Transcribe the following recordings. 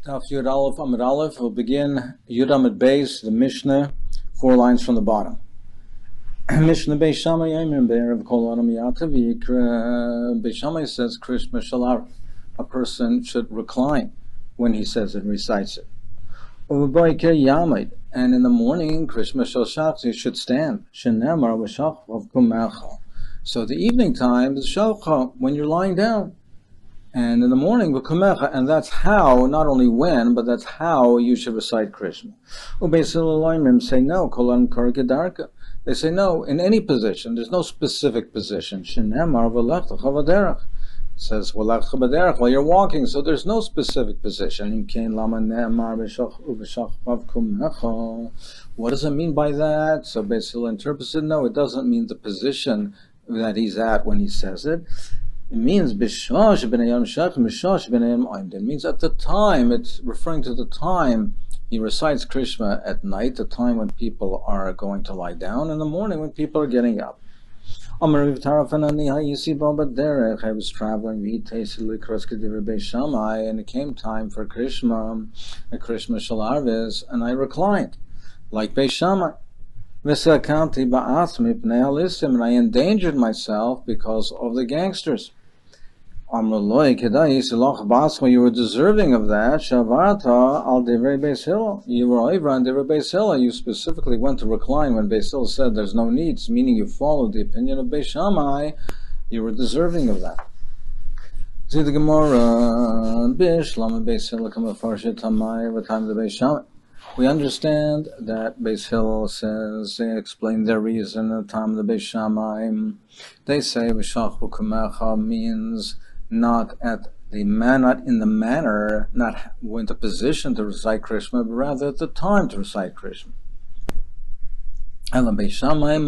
Daf Yud Aleph Amud Aleph will begin Yud Amud Beis, the Mishnah, 4 lines from the bottom. Mishnah Beis Shammai Yomim Be'erev Kol Adam Yatav Yikra. Beis Shammai says Krishma Shalar. A person should recline when he says it, recites it. Uvaboiker Yamid, and in the morning Krishma Shal he should stand. Shenemar V'Shach Kumecha. So the evening time is Shalcha, when you're lying down. And in the morning, and that's how, not only when, but that's how you should recite Krishna. Say no, they say no, in any position, there's no specific position. It says, while you're walking, so there's no specific position. What does it mean by that? So basically interprets it, no, it doesn't mean the position that he's at when he says it. It means it means at the time, it's referring to the time he recites Krishna at night, the time when people are going to lie down, in the morning when people are getting up. I was traveling, and it came time for Krishna Shalarvis, and I reclined, like Beis Shammai. And I endangered myself because of the gangsters. You were deserving of that. You were over on Divrei Beis Hillel. You specifically went to recline when Beis Hillel said there's no needs, meaning you followed the opinion of Beis Shammai. You were deserving of that. See the Gemara. We understand that Beis Hillel says, they explain their reason at the time of the Beis Shammai. They say V'shach Kumecha means not in the manner, not in the position to recite Krishna, but rather at the time to recite Krishna. But why do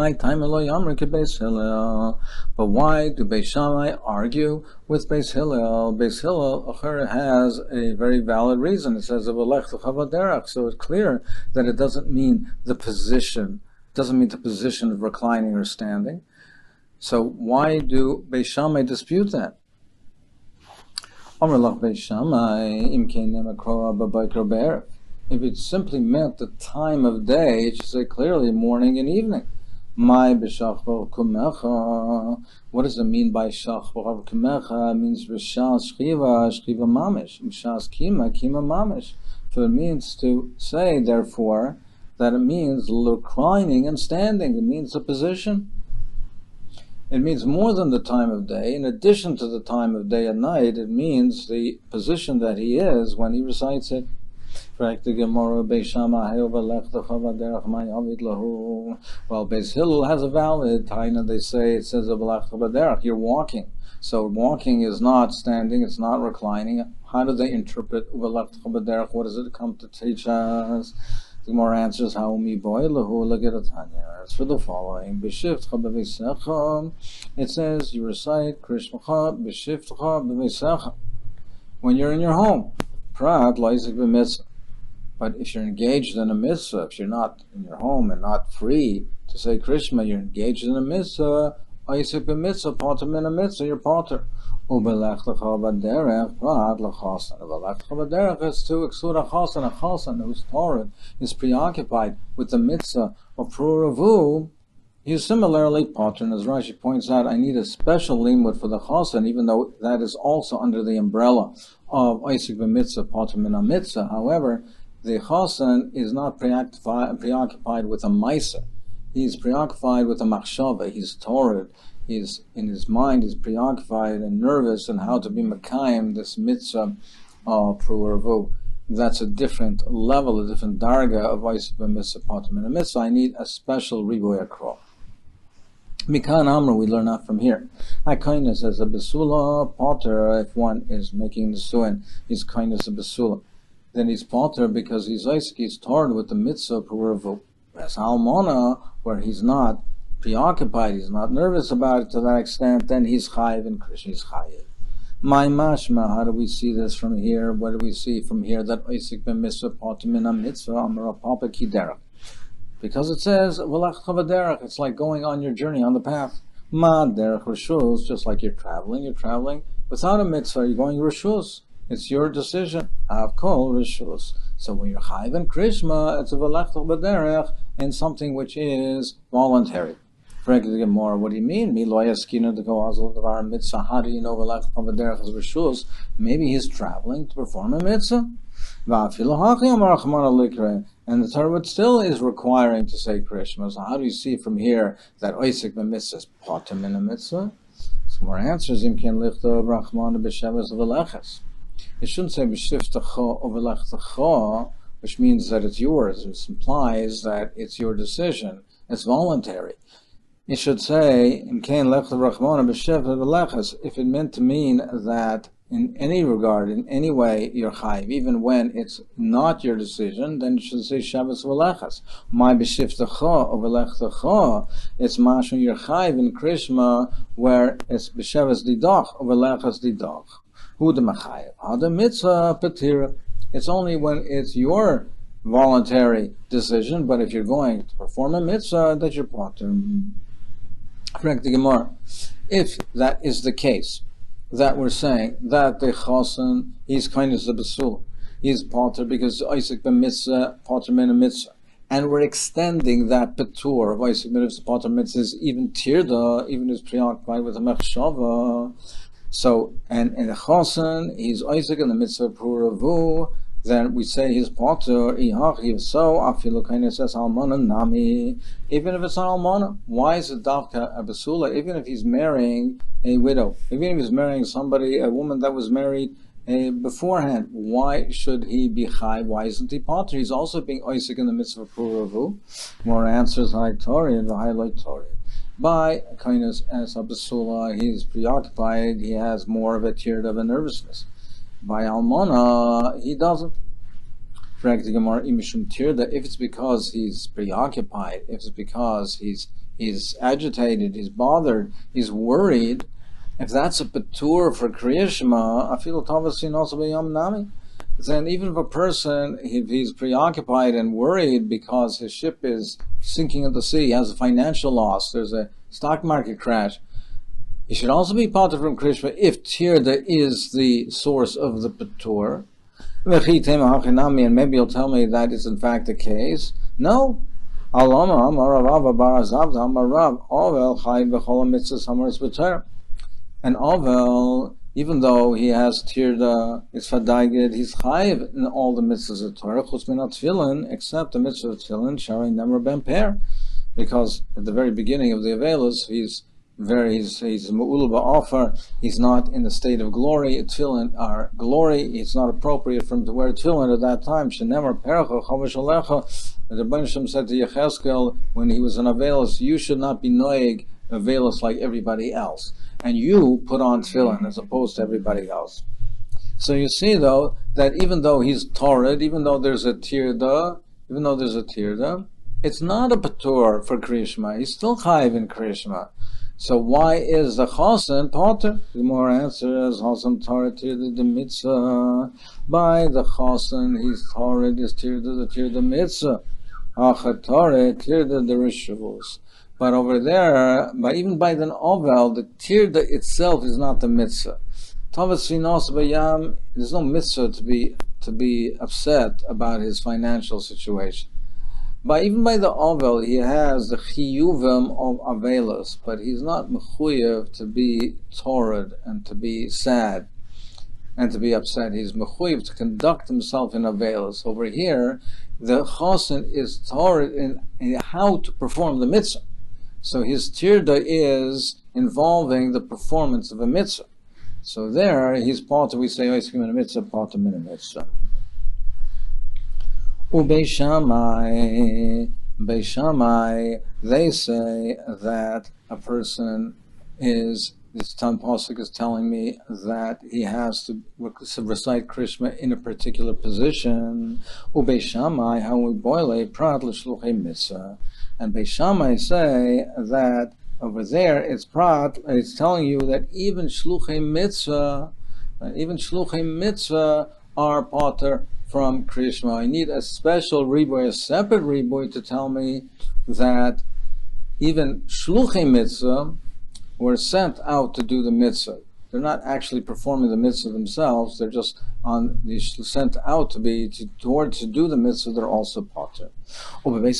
Beis Shammai argue with Beis Hillel? Beis Hillel has a very valid reason. It says, so it's clear that it doesn't mean the position, of reclining or standing. So why do Beis Shammai dispute that? If it simply meant the time of day, it should say clearly morning and evening. What does it mean by shach v'rav kumecha? It means rishas shchiva mamish, rishas kima mamish. So it means to say, therefore, that it means reclining and standing. It means the position. It means more than the time of day. In addition to the time of day and night, it means the position that he is when he recites it. Well, Beis Hillel has a valid taina. They say it says you're walking. So walking is not standing, it's not reclining. How do they interpret what does it come to teach us? The Gemara answers, how look at the Tanya. It's for the following. It says you recite Krishna when you're in your home. But if you're engaged in a mitzvah, if you're not in your home and not free to say Krishna, you're engaged in a mitzvah, Isaac b'mitzvah, potter min a mitzvah, you're potter. Ubelech lecha b'derech, prat lechasan. Ubelech lecha b'derech is to exude a chasan whose Torah is preoccupied with the mitzvah of pruravu. You similarly potter, and as Rashi points out, I need a special limud for the chasan, even though that is also under the umbrella of Isaac b'mitzvah, potter min a mitzvah. However, the chasan is not preoccupied with a maisa. He's preoccupied with a machshava. He's Torah. He's in his mind. He's preoccupied and nervous and how to be mekayim this mitzvah of pruravu. That's a different level, a different darga of Isaac b'mitzvah, potter min a mitzvah. I need a special riboy akro. Mikan Amr, we learn that from here. Kindness as a besula potter. If one is making the suin, he's kindness a besula. Then he's potter because he's Isaac, he's tarred with the mitzvah puravu. As Halmona, where he's not preoccupied, he's not nervous about it to that extent, then he's chayiv and Krishna is chayiv. My mashma, how do we see this from here? What do we see from here? That Isaac ben mitzvah potter min a mitzvah amar papa kiderach. Because it says, it's like going on your journey on the path. Ma derech rishus, just like you're traveling without a mitzvah, you're going rishus. It's your decision. Av kol rishus. So when you're chayiv in krishma, it's a v'lechtach b'derech, and something which is voluntary. Frankly, the Gemara, what do you mean? How do you know v'lechtach b'derech is rishus? Maybe he's traveling to perform a mitzvah. And the Torah still is requiring to say Krishma. So how do you see from here that Oisik b'mitzvah is potem in a mitzvah? So more answers, Im ken lichto Rachmana b'shavas v'leches. It shouldn't say b'shiftacha or v'lechtecha, which means that it's yours. It implies that it's your decision. It's voluntary. It should say Im ken lichto Rachmana b'shavas v'leches, if it meant to mean that in any regard, in any way, you're chayiv, even when it's not your decision, then you should say Shabbos v'lechas. My b'shiftecha or v'lechtecha, it's mashon you're chayiv in Krishma, where it's b'shavos didach or v'lechas didach. Hu de machayiv. Ada mitzvah patira. It's only when it's your voluntary decision, but if you're going to perform a mitzvah, that you're potter. Correct the Gemara. If that is the case, that we're saying that the chosen, he's kind of the basul, he's potter because Isaac ben mitzvah, potter min a mitzvah, and we're extending that patur of Isaac ben potter mitzvah is even tirda, even is preoccupied with a mechshava. So, and in the chosen, he's Isaac in the mitzvah puravu. Then we say he's potter. So afilu kind says almana nami. Even if it's not almana, why is it davka a basula? Even if he's marrying a widow, even if he's marrying somebody, a woman that was married beforehand, why should he be chai? Why isn't he potter? He's also being oisik in the mitzvah puravu. More answers like Tori and the highlight Tori. By kindness as a basula, he's preoccupied. He has more of a tear of a nervousness. By almana, he doesn't. If it's because he's preoccupied, if it's because he's agitated, he's bothered, he's worried, if that's a patur for kriyashma, afil tavasin also b'yam nami, then even if a person, if he's preoccupied and worried because his ship is sinking in the sea, he has a financial loss, there's a stock market crash, he should also be potter from Krishma if tirda is the source of the patur. And maybe you'll tell me that is in fact the case. No. And Ovel, even though he has tirda, it's fadaigid, he's chayiv in all the mitzvahs of Torah, chutz min tefillin, except the mitzvah of tefillin, shari nemer ben per, because at the very beginning of the Avelos, he's mu'ul ba'afar, he's not in the state of glory. Tefillin are glory, it's not appropriate for him to wear tefillin at that time. Shenemar perecha chavash alecha. The Rebbeinu Shem said to Yechezkel when he was in Avelos, you should not be noeg Avelos like everybody else, and you put on tefillin as opposed to everybody else. So you see though that even though he's torrid, even though there's a tirda, it's not a patur for Krishma. He's still chayiv in Krishma. So why is the chosen potter? The more answers chosen torah tirda the mitzvah. By the chosen, he's torah is tirda mitzvah. Achat torah tirda the rishus. But over there, even by the ovel, the tirda itself is not the mitzvah. Tavas finos bayam. There's no mitzvah to be upset about his financial situation. But even by the Ovel, he has the chiyuvim of Avelos, but he's not mechuyev to be torrid and to be sad and to be upset. He's mechuyev to conduct himself in Avelos. Over here, the chosen is torrid in how to perform the mitzvah. So his tirda is involving the performance of a mitzvah. So there, he's potter, we say, Oiskim in a mitzvah, potter min a mitzvah. Beishamai, they say that a person is, this Tan Pasuk is telling me that he has to recite Krishma in a particular position. Beishamai, how we boil a prat l'shluchei mitzvah. And Beishamai say that over there it's prat, it's telling you that even shluchei mitzvah are potter from Krishma. I need a special riboy, a separate riboy to tell me that even shluchei mitzvah were sent out to do the mitzvah. They're not actually performing the mitzvah themselves. They're just sent out to do the mitzvah. They're also potter. Well, Beis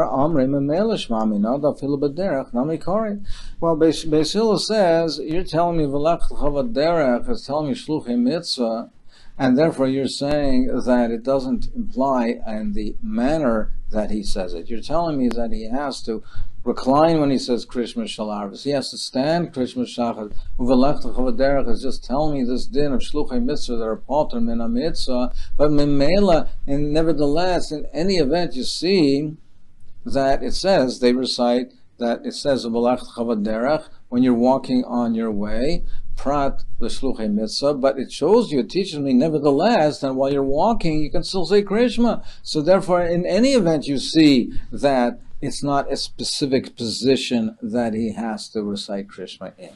Hillel says, you're telling me is telling me shluchei mitzvah, and therefore you're saying that it doesn't imply in the manner that he says it. You're telling me that he has to recline when he says Krishma Shal Arvis. He has to stand Krishma Shachar. Uvelech L'chavaderech is just telling me this din of shluchei mitzvah that are potter min mitzvah. But memela, and nevertheless, in any event, you see that it says, they recite that it says Uvelech L'chavaderech when you're walking on your way, prat l'shluchei mitzvah, but it shows you, it teaches me nevertheless that while you're walking you can still say Krishma. So therefore, in any event, you see that it's not a specific position that he has to recite Krishma in.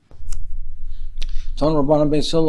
Like we said,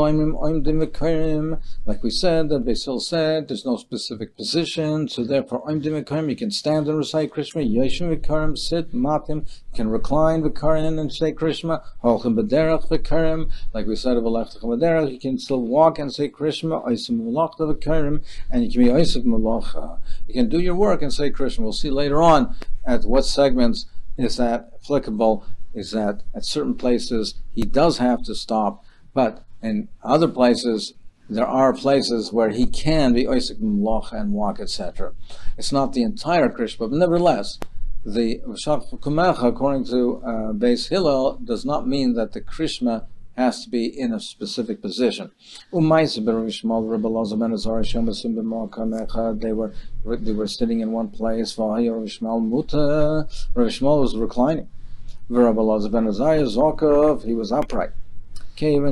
that Beis Hillel said there's no specific position, so therefore you can stand and recite Krishma. Yeshim v'karim, sit matim, you can recline v'karim and say Krishma. Holchem b'derech v'karim, like we said of Alechta v'derech, you can still walk and say Krishma. Oisem v'lachta v'karim, and you can be oisem v'lacha. You can do your work and say Krishma. We'll see later on at what segments is that applicable. Is that at certain places he does have to stop. But in other places, there are places where he can be oisik mloch and walk, etc. It's not the entire Krishma, but nevertheless, the V'shach Kumecha, according to Beis Hillel, does not mean that the Krishma has to be in a specific position. They were sitting in one place. Rav Shmuel was reclining. Rabbi Elazar ben Azariah Zokov, he was upright. When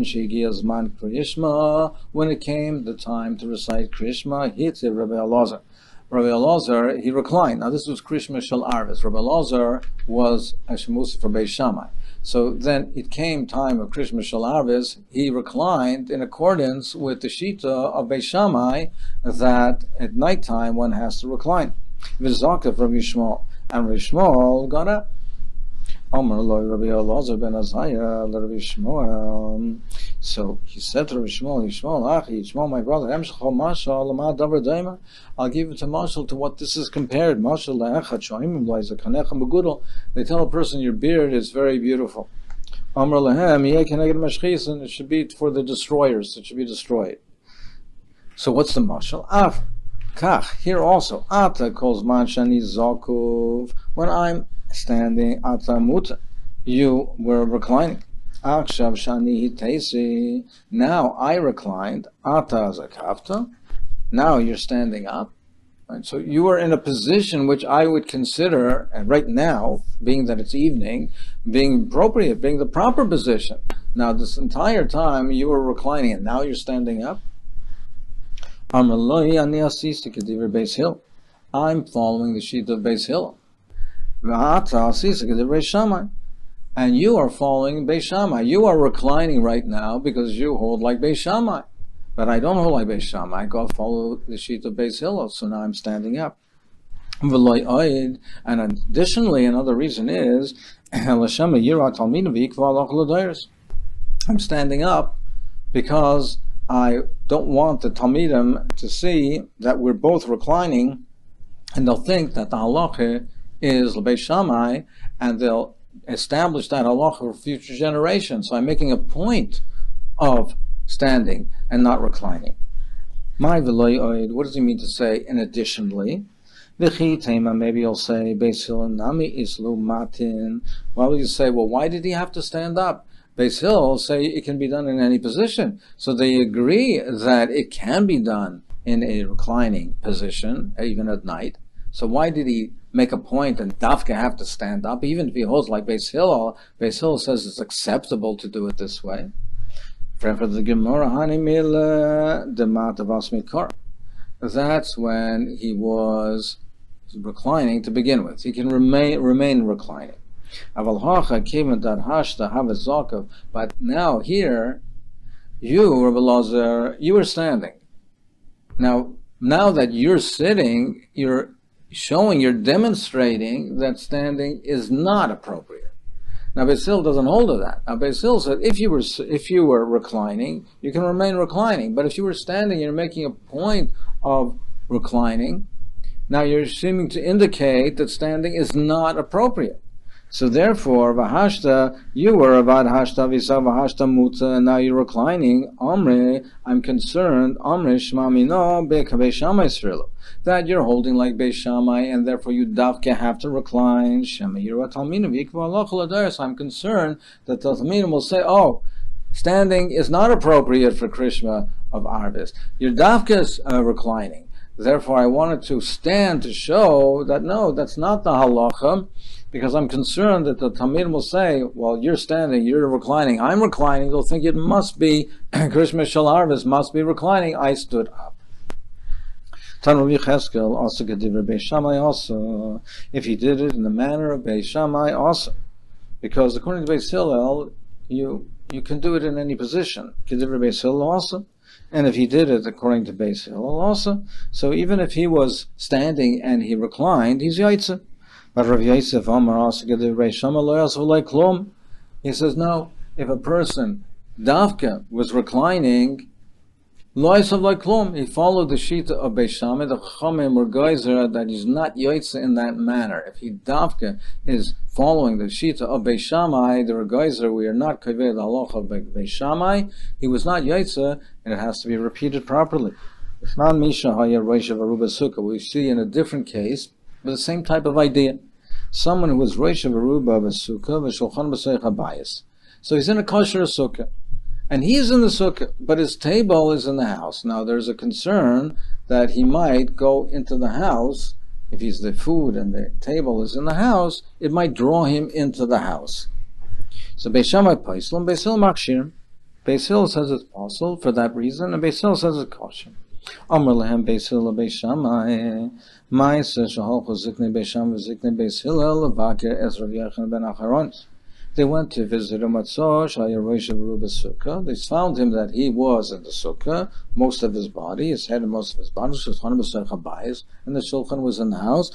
it came the time to recite Krishma, hit Rabbi Elazar. Rabbi Elazar, he reclined. Now this was Krishma Shal Arvis. Rabbi Elazar was Hashemusi for Beis Shammai. So then it came time of Krishma Shal Arvis, he reclined in accordance with the Shita of Beis Shammai that at nighttime one has to recline. V'zakav Rabbi Shmuel. And Rabbi Shmuel got up. Amar lo Rabbi Elazar ben Azariah Rabbi Shmuel. So he said to Rabbi Shmuel, Achi, Shmuel, my brother, I'll give it to Mashal to what this is compared. They tell a person your beard is very beautiful. Amar lehem, and it should be for the destroyers, it should be destroyed. So what's the Mashal? Af, kach, here also, Ata calls man shani zakuv, when I'm standing, Ata muta, you were reclining. Akshav shani hitesi, now I reclined, Ata zakafta, now you're standing up. Right? So you are in a position which I would consider, and right now, being that it's evening, being appropriate, being the proper position. Now this entire time you were reclining and now you're standing up. I'm following the sheet of Beis Hillel. And you are following Beis Shammai. You are reclining right now because you hold like Beis Shammai. But I don't hold like Beis Shammai. I go follow the sheet of Beis Hillel. So now I'm standing up. And additionally, another reason is I'm standing up because I don't want the Talmidim to see that we're both reclining, and they'll think that the halacha is Beis Shammai, and they'll establish that halacha for future generations. So I'm making a point of standing and not reclining. What does he mean to say? And additionally, maybe you'll say, Beis Hillel nami islu matin. Why would you say, well, why did he have to stand up? Beis Hillel say it can be done in any position. So they agree that it can be done in a reclining position, even at night. So why did he make a point and Dafka have to stand up? Even if he holds like Beis Hillel says it's acceptable to do it this way. That's when he was reclining to begin with. He can remain reclining. But now here, you, Rabbi Elazar, you are standing. Now that you're sitting, you're demonstrating that standing is not appropriate. Now Beis Hillel doesn't hold to that. Now Beis Hillel said if you were reclining, you can remain reclining. But if you were standing, you're making a point of reclining. Now you're seeming to indicate that standing is not appropriate. So therefore, v'hashta, you were avad hashta v'isa v'hashta muta, and now you're reclining. Amre, I'm concerned. Amre shma mino be'kavei Shammai srilu, that you're holding like Beis Shammai, and therefore you davke have to recline. Shema yirah talmidim v'ikva aloch l'daris. I'm concerned that the talmidim will say, oh, standing is not appropriate for Krishma of Arvis. Your davke is reclining. Therefore, I wanted to stand to show that no, that's not the halacha, because I'm concerned that the Talmud will say, well, you're standing, you're reclining, I'm reclining. They'll think it must be, Krishma Shel Arvis must be reclining. I stood up. Tanu Yecheskel also Gedivra Beis Shammai also, if he did it in the manner of Beis Shammai also, because according to Beis Hillel, you can do it in any position. Gedivra Beis Hillel also. And if he did it according to Beis Hillel also, so even if he was standing and he reclined, he's yaitze. But Rav Yosef Amar also Gedivra Beis Shammai lo yasu like klum. He says no. If a person davka was reclining, lo yasu like klum, he followed the shita of Beis Shammai. The Chachamim were geyser that he's not yaitze in that manner. If he davka is following the shita of Beis Shammai, the Geyser, we are not kaveh the halacha of Beis Shammai. He was not yaitze, and it has to be repeated properly. It's not Misha Haya Rosh of Aruba Sukkah. We see in a different case, but the same type of idea. Someone who was Rosh of Aruba of a Sukkah, v'shulchan b'seich habayis. So he's in a kosher sukkah, and he's in the sukkah, but his table is in the house. Now there's a concern that he might go into the house. If he's the food and the table is in the house, it might draw him into the house. So Beis Shammai paisel and Beis Hillel makshir. Beis Hillel says it's possible for that reason, and Beis Hillel says it's kosher. Amar lehem Beis Hillel Beis Shammai. Ma'aseh sheholchu ziknei Beis Shammai v'ziknei Beis Hillel levaker es Rav Yochanan ben Acharon. They went to visit him at Sosh, Rosh of Aruba Sukkah. They found him that he was in the Sukkah, most of his body, his head and most of his body, and the Shulchan was in the house.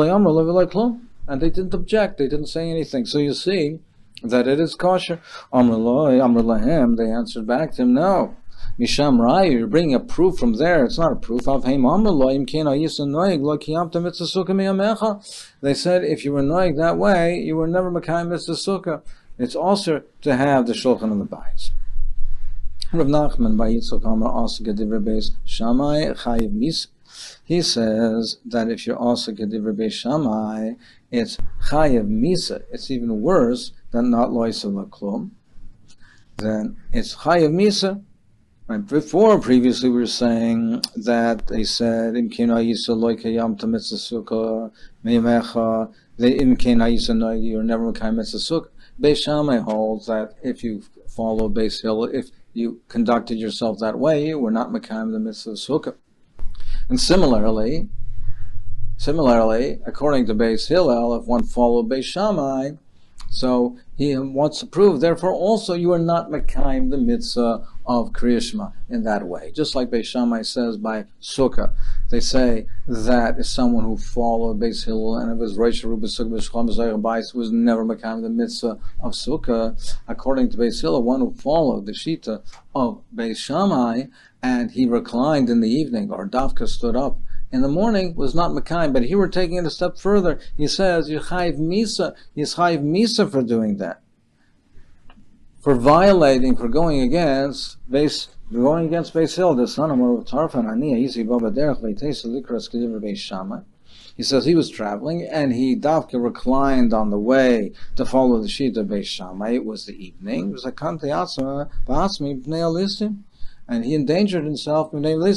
And they didn't object, they didn't say anything. So you see that it is kosher. Amr lahem, they answered back to him, no. Misham Rai, you're bringing a proof from there. It's not a proof of Haim Amr Loim Kena Yisanoig Lo Kiyamta Mitzvah Sukkah Miyamecha. They said if you were noig that way, you were never Makayim Mitzvah Sukkah. It's also to have the Shulchan and the Bayis. Rav Nachman by Yitzchak Amar also Gedivra Beis Shammai Chayiv Misa. He says that if you're also Gedivra Beis Shammai, it's Chayiv Misa. It's even worse than not Loisav Laklum. Then it's Chayiv Misa. Right. Previously we were saying that they said Imkena Yisa Loika Yam Mitzvah Sukkah Meyamecha. They Imkena Yisa Noigi, you're never Makayim Mitzvah Sukkah. Beis Shammai holds that if you follow Beis Hillel, if you conducted yourself that way, you were not Makayim the Mitzvah Sukkah. And similarly, according to Beis Hillel, if one followed Beis Shammai, so he wants to prove, therefore also you are not Makayim the Mitzvah of Kriyishma in that way. Just like Beis Shammai says by Sukkah. They say that is someone who followed Beis Hillel and it was Rosh Aruba Sukkah was never Makayim the Mitzvah of Sukkah. According to Beis Hillel, one who followed the Shita of Beis Shammai and he reclined in the evening, or Davka stood up in the morning, was not Makayim. But here we're taking it a step further. He says, Yechayiv Misa for doing that. For violating, for going against Beis Hillel, the son of Tarfon, he says he was traveling and he davka reclined on the way to follow the sheet of Beis Shammai. It was the evening. It was a kante atzma ba'asmi b'nei alistim, and he endangered himself. You were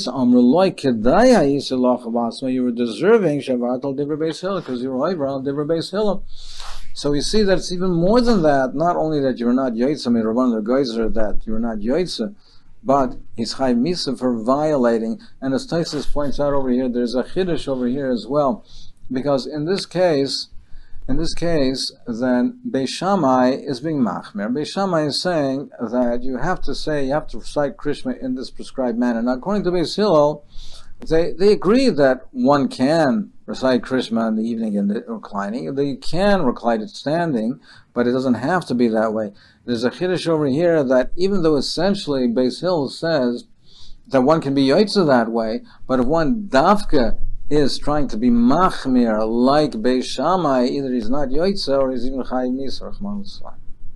deserving shavat al divrei Beis Hillel because you were over al divrei Beis Hillel. So we see that it's even more than that. Not only that you're not Yaitse, I mean, Rabban Geyser, that you're not Yaitse, but he's Chayiv Misa for violating. And as Taisus points out over here, there's a Chiddush over here as well. Because in this case, then Beis Shammai is being machmer. Beis Shammai is saying that you have to recite Krishma in this prescribed manner. Now, according to Beis Hillel, they agree that one can recite Krishma in the evening in the reclining. You can recite it standing, but it doesn't have to be that way. There's a chiddush over here that even though essentially Beis Hill says that one can be yotze that way, but if one dafka is trying to be machmir like Beis Shammai, either he's not yotze or he's even chayiv nisa.